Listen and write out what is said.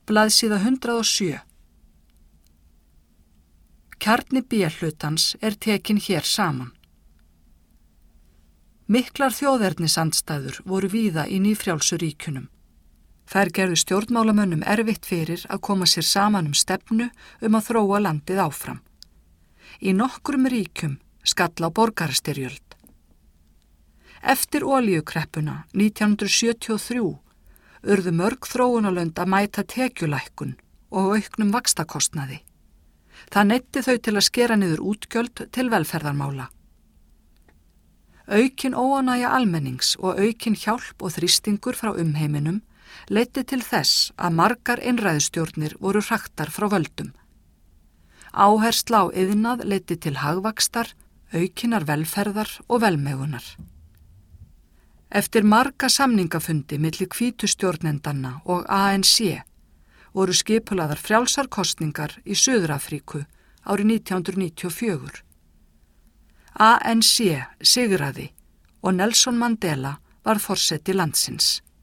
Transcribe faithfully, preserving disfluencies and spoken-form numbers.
Blaðsíða hundrað og sjö. Kjarni B-hlutans er tekin hér saman. Miklar þjóðernisandstæður voru víða í nýfrjálsu ríkjunum. Þær gerðu stjórnmálamönnum erfitt fyrir að koma sér saman um stefnu um að þróa landið áfram. Í nokkrum ríkjum skall á borgarastyrjöld. Eftir olíukreppuna nítján hundruð sjötíu og þrjú urðu mörg þróunarlönd að mæta tekjulækkun og auknum vaxtakostnaði. Það neyddi þau til að skera niður útgjöld til velferðarmála. Aukin óánægja almennings og aukin hjálp og þrýstingur frá umheiminum leiddi til þess að margar einræðustjórnir voru hraktar frá völdum. Áhersla á iðnað leiddi til hagvaxtar, aukinar velferðar og velmegunar. Eftir marga samningafundi milli hvítu stjórnendanna og A N C voru skipulaðar frjálsar kosningar í Suður-Afríku árið nítján hundruð níutíu og fjögur. A N C sigraði og Nelson Mandela var forseti landsins.